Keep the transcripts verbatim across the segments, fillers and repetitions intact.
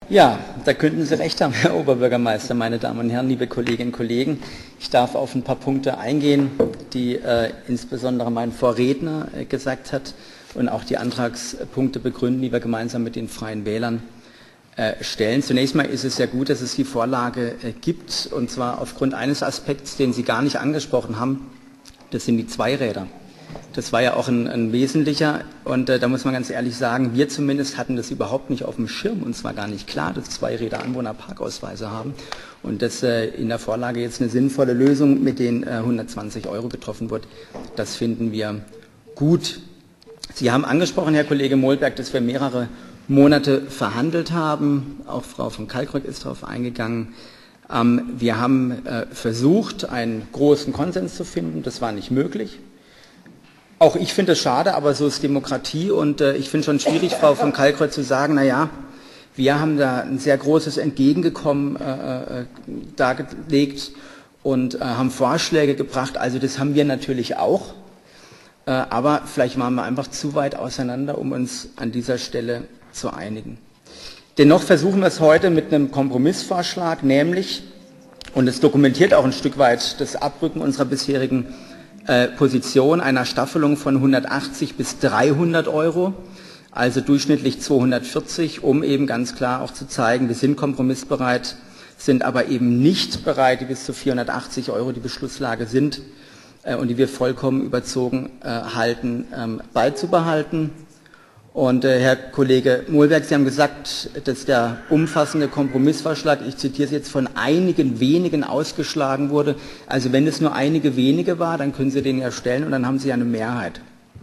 Ja, da könnten Sie recht haben, Herr Oberbürgermeister, meine Damen und Herren, liebe Kolleginnen und Kollegen. Ich darf auf ein paar Punkte eingehen, die äh, insbesondere mein Vorredner äh, gesagt hat und auch die Antragspunkte begründen, die wir gemeinsam mit den Freien Wählern äh, stellen. Zunächst mal ist es ja gut, dass es die Vorlage äh, gibt, und zwar aufgrund eines Aspekts, den Sie gar nicht angesprochen haben. Das sind die Zweiräder. Das war ja auch ein, ein wesentlicher, und äh, da muss man ganz ehrlich sagen, wir zumindest hatten das überhaupt nicht auf dem Schirm. Uns war gar nicht klar, dass Zweiräder Anwohnerparkausweise haben, und dass äh, in der Vorlage jetzt eine sinnvolle Lösung mit den äh, hundertzwanzig Euro getroffen wird, das finden wir gut. Sie haben angesprochen, Herr Kollege Mohlberg, dass wir mehrere Monate verhandelt haben. Auch Frau von Kalckreuth ist darauf eingegangen. Ähm, wir haben äh, versucht, einen großen Konsens zu finden. Das war nicht möglich. Auch ich finde es schade, aber so ist Demokratie, und äh, ich finde es schon schwierig, Frau von Kalckreuth, zu sagen, na ja, wir haben da ein sehr großes Entgegengekommen äh, äh, dargelegt und äh, haben Vorschläge gebracht. Also das haben wir natürlich auch, äh, aber vielleicht waren wir einfach zu weit auseinander, um uns an dieser Stelle zu einigen. Dennoch versuchen wir es heute mit einem Kompromissvorschlag, nämlich, und es dokumentiert auch ein Stück weit das Abrücken unserer bisherigen Position, einer Staffelung von hundertachtzig bis dreihundert Euro, also durchschnittlich zweihundertvierzig, um eben ganz klar auch zu zeigen, wir sind kompromissbereit, sind aber eben nicht bereit, die bis zu vierhundertachtzig Euro die Beschlusslage sind äh, und die wir vollkommen überzogen äh, halten, ähm, beizubehalten. Und äh, Herr Kollege Mohlberg, Sie haben gesagt, dass der umfassende Kompromissvorschlag, ich zitiere es jetzt, von einigen wenigen ausgeschlagen wurde. Also wenn es nur einige wenige war, dann können Sie den ja stellen und dann haben Sie ja eine Mehrheit.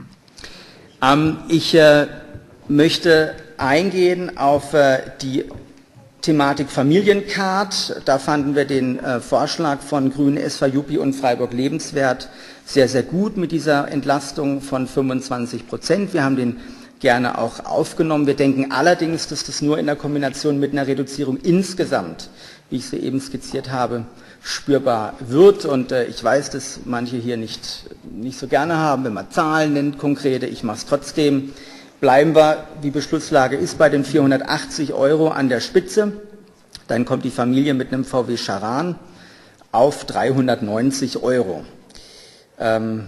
Ähm, ich äh, möchte eingehen auf äh, die Thematik Familiencard. Da fanden wir den äh, Vorschlag von Grünen, S V Juppie und Freiburg Lebenswert sehr, sehr gut mit dieser Entlastung von fünfundzwanzig Prozent. Wir haben den gerne auch aufgenommen. Wir denken allerdings, dass das nur in der Kombination mit einer Reduzierung insgesamt, wie ich sie eben skizziert habe, spürbar wird. Und äh, ich weiß, dass manche hier nicht, nicht so gerne haben, wenn man Zahlen nennt, konkrete. Ich mache es trotzdem. Bleiben wir, die Beschlusslage ist bei den vierhundertachtzig Euro an der Spitze. Dann kommt die Familie mit einem V W Charan auf dreihundertneunzig Euro. Ähm,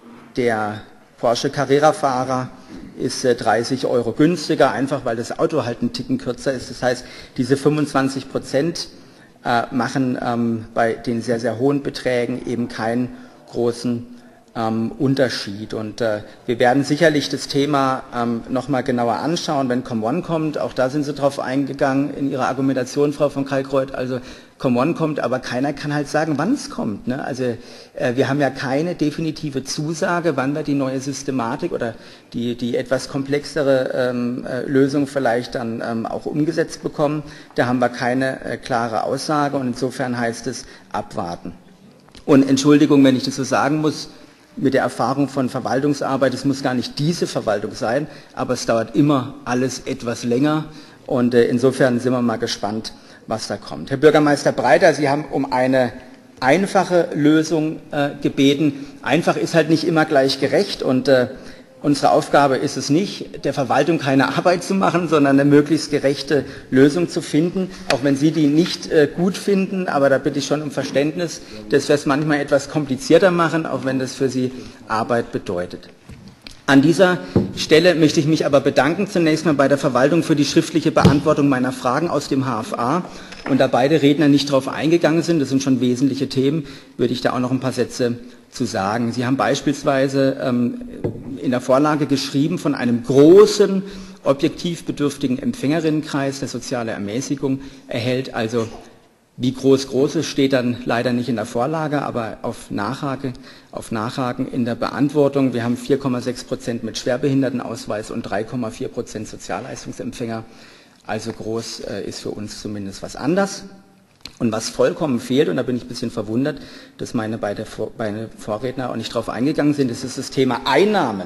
der Porsche Carrera-Fahrer ist äh, dreißig Euro günstiger, einfach weil das Auto halt einen Ticken kürzer ist. Das heißt, diese fünfundzwanzig Prozent äh, machen ähm, bei den sehr, sehr hohen Beträgen eben keinen großen ähm, Unterschied. Und äh, wir werden sicherlich das Thema ähm, nochmal genauer anschauen, wenn Com One kommt. Auch da sind Sie drauf eingegangen in Ihrer Argumentation, Frau von Kalckreuth. Also Com One kommt, aber keiner kann halt sagen, wann es kommt. Ne? Also äh, wir haben ja keine definitive Zusage, wann wir die neue Systematik oder die, die etwas komplexere ähm, äh, Lösung vielleicht dann ähm, auch umgesetzt bekommen. Da haben wir keine äh, klare Aussage, und insofern heißt es abwarten. Und Entschuldigung, wenn ich das so sagen muss, mit der Erfahrung von Verwaltungsarbeit, es muss gar nicht diese Verwaltung sein, aber es dauert immer alles etwas länger, und äh, insofern sind wir mal gespannt, was da kommt. Herr Bürgermeister Breiter, Sie haben um eine einfache Lösung äh, gebeten. Einfach ist halt nicht immer gleich gerecht, und äh, unsere Aufgabe ist es nicht, der Verwaltung keine Arbeit zu machen, sondern eine möglichst gerechte Lösung zu finden, auch wenn Sie die nicht äh, gut finden, aber da bitte ich schon um Verständnis, dass wir es manchmal etwas komplizierter machen, auch wenn das für Sie Arbeit bedeutet. An dieser Stelle möchte ich mich aber bedanken, zunächst mal bei der Verwaltung für die schriftliche Beantwortung meiner Fragen aus dem H F A. Und da beide Redner nicht darauf eingegangen sind, das sind schon wesentliche Themen, würde ich da auch noch ein paar Sätze zu sagen. Sie haben beispielsweise ähm, in der Vorlage geschrieben von einem großen, objektiv bedürftigen Empfängerinnenkreis, der soziale Ermäßigung erhält. Also wie groß groß ist, steht dann leider nicht in der Vorlage, aber auf Nachhaken, auf Nachhaken in der Beantwortung. Wir haben vier Komma sechs Prozent mit Schwerbehindertenausweis und drei Komma vier Prozent Sozialleistungsempfänger. Also groß äh, ist für uns zumindest was anders. Und was vollkommen fehlt, und da bin ich ein bisschen verwundert, dass meine beiden meine Vorredner auch nicht darauf eingegangen sind, das ist das Thema Einnahmen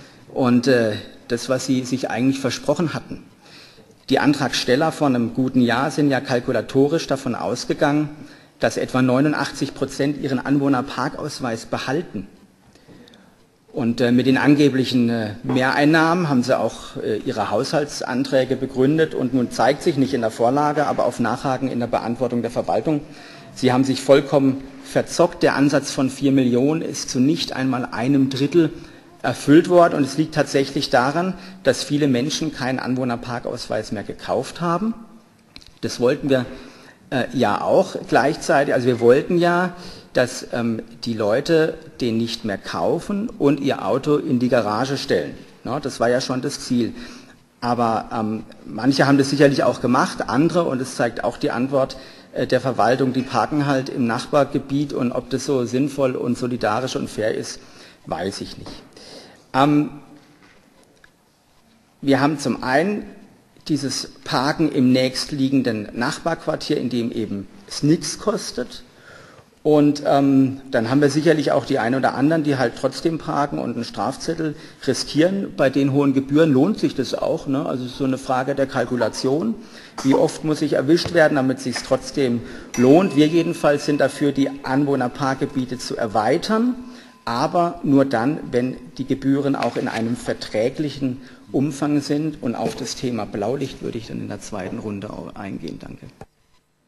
und äh, das, was Sie sich eigentlich versprochen hatten. Die Antragsteller vor einem guten Jahr sind ja kalkulatorisch davon ausgegangen, dass etwa neunundachtzig Prozent ihren Anwohnerparkausweis behalten. Und äh, mit den angeblichen äh, Mehreinnahmen haben sie auch äh, ihre Haushaltsanträge begründet und nun zeigt sich nicht in der Vorlage, aber auf Nachhaken in der Beantwortung der Verwaltung, sie haben sich vollkommen verzockt. Der Ansatz von vier Millionen ist zu nicht einmal einem Drittel erfüllt worden und es liegt tatsächlich daran, dass viele Menschen keinen Anwohnerparkausweis mehr gekauft haben. Das wollten wir äh, ja auch gleichzeitig, also wir wollten ja, dass ähm, die Leute den nicht mehr kaufen und ihr Auto in die Garage stellen. Ja, das war ja schon das Ziel. Aber ähm, manche haben das sicherlich auch gemacht, andere, und das zeigt auch die Antwort äh, der Verwaltung, die parken halt im Nachbargebiet und ob das so sinnvoll und solidarisch und fair ist, weiß ich nicht. Ähm, wir haben zum einen dieses Parken im nächstliegenden Nachbarquartier, in dem eben es nichts kostet. Und ähm, dann haben wir sicherlich auch die einen oder anderen, die halt trotzdem parken und einen Strafzettel riskieren. Bei den hohen Gebühren lohnt sich das auch, ne? Also es ist so eine Frage der Kalkulation. Wie oft muss ich erwischt werden, damit es sich trotzdem lohnt? Wir jedenfalls sind dafür, die Anwohnerparkgebiete zu erweitern, aber nur dann, wenn die Gebühren auch in einem verträglichen Umfang sind. Und auf das Thema Blaulicht würde ich dann in der zweiten Runde auch eingehen. Danke.